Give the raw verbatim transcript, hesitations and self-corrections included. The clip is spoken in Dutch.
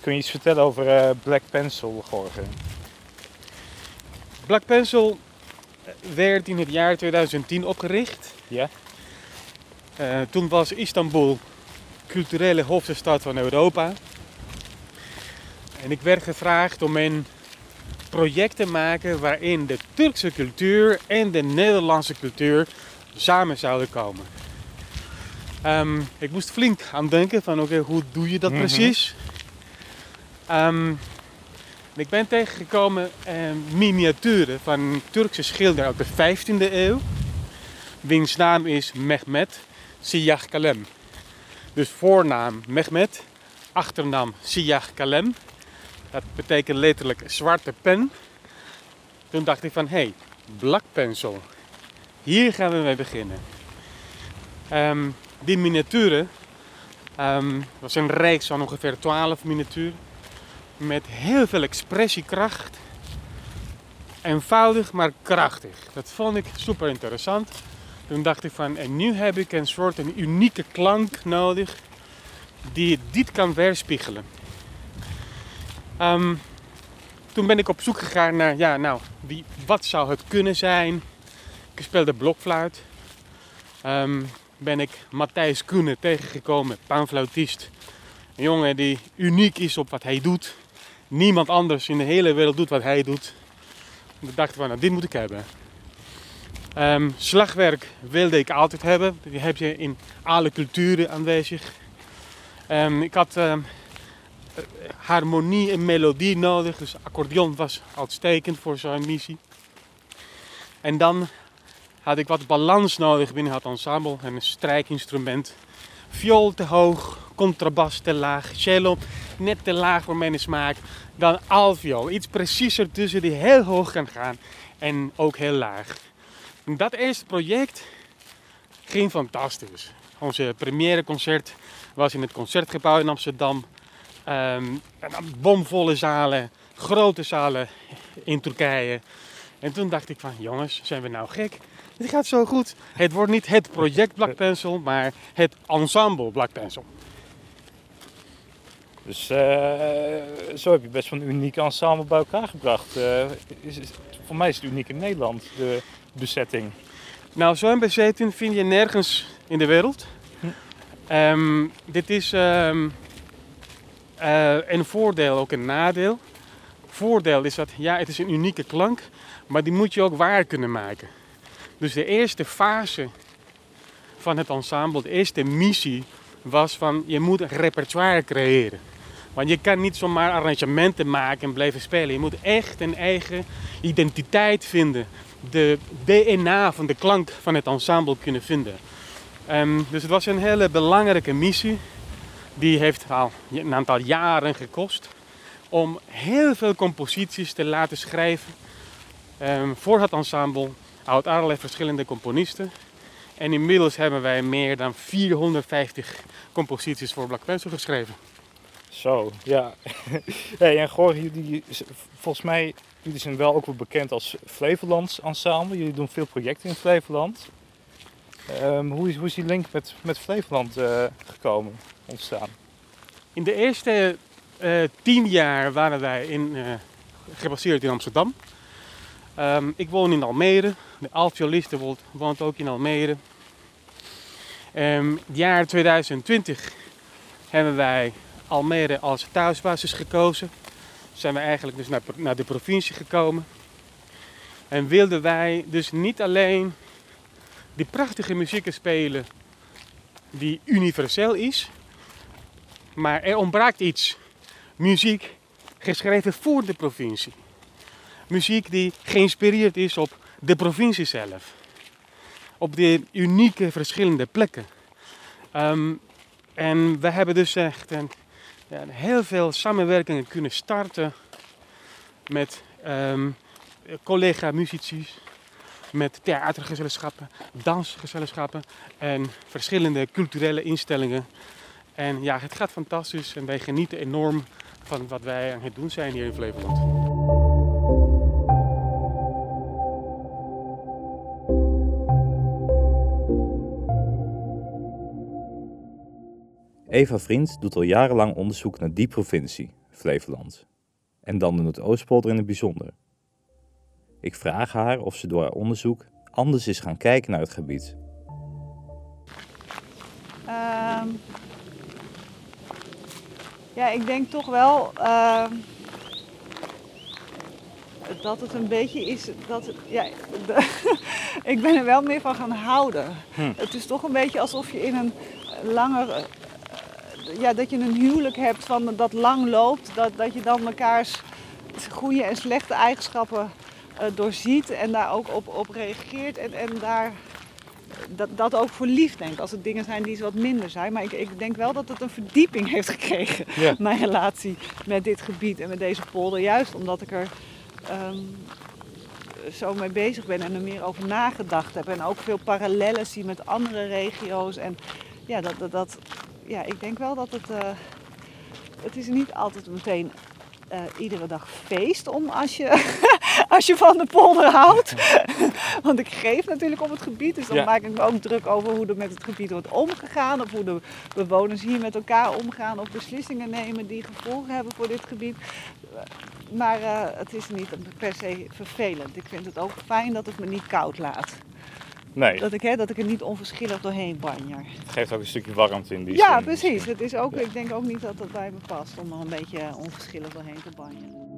kun je iets vertellen over uh, Black Pencil, Jorge? Black Pencil werd in het jaar tweeduizend tien opgericht. Ja. Uh, toen was Istanbul culturele hoofdstad van Europa. En ik werd gevraagd om een project te maken waarin de Turkse cultuur en de Nederlandse cultuur samen zouden komen. Um, ik moest flink aan denken van oké, okay, hoe doe je dat mm-hmm. precies? Um, ik ben tegengekomen een miniaturen van een Turkse schilder uit de vijftiende eeuw. Wiens naam is Mehmet Siyah Kalem. Dus voornaam Mehmet, achternaam Siyah Kalem. Dat betekent letterlijk zwarte pen. Toen dacht ik van, hé, hey, Black Pencil. Hier gaan we mee beginnen. Um, die miniaturen, um, was een reeks van ongeveer twaalf miniaturen. Met heel veel expressiekracht. Eenvoudig, maar krachtig. Dat vond ik super interessant. Toen dacht ik van, en nu heb ik een soort een unieke klank nodig die dit kan weerspiegelen. Um, toen ben ik op zoek gegaan naar, ja, nou, wie, wat zou het kunnen zijn? Ik speelde blokfluit. Um, ben ik Matthijs Koenen tegengekomen, panfluitist. Een jongen die uniek is op wat hij doet. Niemand anders in de hele wereld doet wat hij doet. Ik dacht van, nou, dit moet ik hebben. Um, slagwerk wilde ik altijd hebben. Die heb je in alle culturen aanwezig. Um, ik had um, harmonie en melodie nodig. Dus accordeon was uitstekend voor zo'n missie. En dan had ik wat balans nodig binnen het ensemble. En een strijkinstrument. Viool te hoog, contrabas te laag, cello net te laag voor mijn smaak. Dan altviool, iets preciezer tussen die heel hoog kan gaan en ook heel laag. En dat eerste project ging fantastisch. Onze première concert was in het Concertgebouw in Amsterdam. Um, bomvolle zalen, grote zalen in Turkije. En toen dacht ik van, jongens, zijn we nou gek? Het gaat zo goed. Het wordt niet het project Black Pencil, maar het ensemble Black Pencil. Dus uh, zo heb je best wel een uniek ensemble bij elkaar gebracht. Uh, is, is, voor mij is het uniek in Nederland, de bezetting. Nou, zo'n bezetting vind je nergens in de wereld. Hm. Um, dit is um, uh, een voordeel, ook een nadeel. Voordeel is dat, ja, het is een unieke klank, maar die moet je ook waar kunnen maken. Dus de eerste fase van het ensemble, de eerste missie, was van je moet een repertoire creëren. Want je kan niet zomaar arrangementen maken en blijven spelen. Je moet echt een eigen identiteit vinden. De D N A van de klank van het ensemble kunnen vinden. Um, dus het was een hele belangrijke missie. Die heeft al een aantal jaren gekost. Om heel veel composities te laten schrijven. Um, voor het ensemble. Uit allerlei verschillende componisten. En inmiddels hebben wij meer dan vierhonderdvijftig composities voor Black Pencil geschreven. Zo, ja. Hey, en Jorge, jullie, volgens mij, jullie zijn wel ook wel bekend als Flevolands ensemble. Jullie doen veel projecten in Flevoland. Um, hoe, is, hoe is die link met, met Flevoland uh, gekomen, ontstaan? In de eerste uh, tien jaar waren wij in, uh, gebaseerd in Amsterdam. Um, ik woon in Almere. De altvioliste woont, woont ook in Almere. Um, het jaar tweeduizend twintig hebben wij Almere als thuisbasis gekozen. Zijn we eigenlijk dus naar, naar de provincie gekomen. En wilden wij dus niet alleen die prachtige muziek spelen die universeel is. Maar er ontbraakt iets. Muziek geschreven voor de provincie. Muziek die geïnspireerd is op de provincie zelf. Op de unieke verschillende plekken. Um, en we hebben dus echt een, ja, heel veel samenwerkingen kunnen starten met um, collega-muzici, met theatergezelschappen, dansgezelschappen en verschillende culturele instellingen. En ja, het gaat fantastisch en wij genieten enorm van wat wij aan het doen zijn hier in Flevoland. Eva Vriend doet al jarenlang onderzoek naar die provincie, Flevoland. En dan de Noordoostpolder in het bijzonder. Ik vraag haar of ze door haar onderzoek anders is gaan kijken naar het gebied. Um, ja, ik denk toch wel uh, dat het een beetje is dat het, ja, de, ik ben er wel meer van gaan houden. Hm. Het is toch een beetje alsof je in een langer, uh, ja, dat je een huwelijk hebt van dat lang loopt, dat, dat je dan mekaars goede en slechte eigenschappen uh, doorziet en daar ook op, op reageert en, en daar dat, dat ook voor lief denk, als het dingen zijn die wat minder zijn. Maar ik, ik denk wel dat het een verdieping heeft gekregen, ja. Mijn relatie met dit gebied en met deze polder. Juist omdat ik er um, zo mee bezig ben en er meer over nagedacht heb. En ook veel parallellen zie met andere regio's. En ja, dat, dat, dat, ja ik denk wel dat het, uh, het is niet altijd meteen uh, iedere dag feest om als je... Als je van de polder houdt. Want ik geef natuurlijk op het gebied. Dus dan ja. maak ik me ook druk over hoe er met het gebied wordt omgegaan. Of hoe de bewoners hier met elkaar omgaan. Of beslissingen nemen die gevolgen hebben voor dit gebied. Maar uh, het is niet per se vervelend. Ik vind het ook fijn dat het me niet koud laat. Nee. Dat ik, hè, dat ik er niet onverschillig doorheen banjer. Het geeft ook een stukje warmte in die Ja, zin. precies. Het is ook, ja. Ik denk ook niet dat het bij me past om er een beetje onverschillig doorheen te banjeren.